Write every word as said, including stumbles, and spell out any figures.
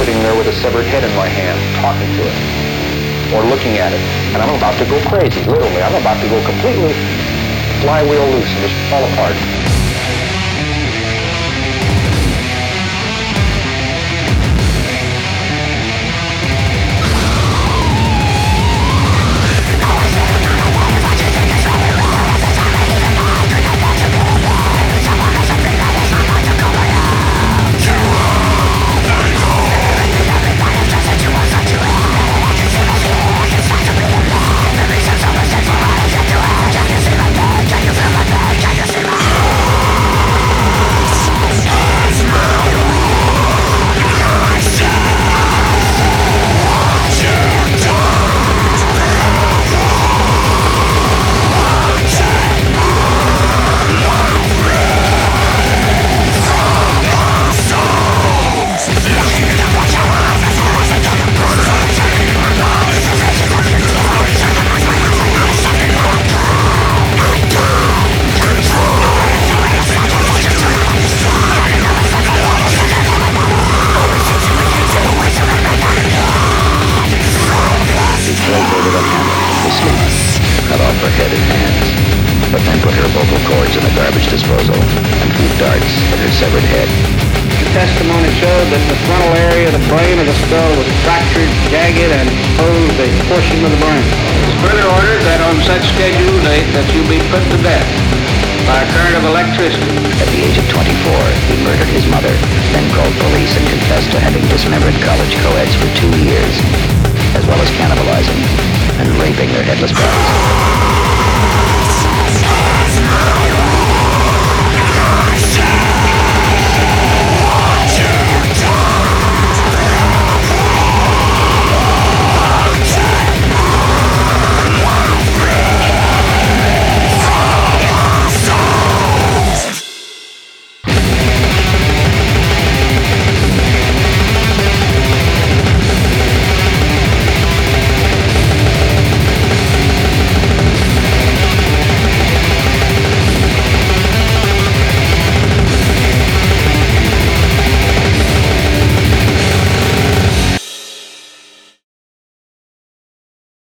sitting there with a severed head in my hand, talking to it, or looking at it, and I'm about to go crazy, literally. I'm about to go completely flywheel loose and just fall apart. College co-eds for two years, as well as cannibalizing and raping their headless bodies.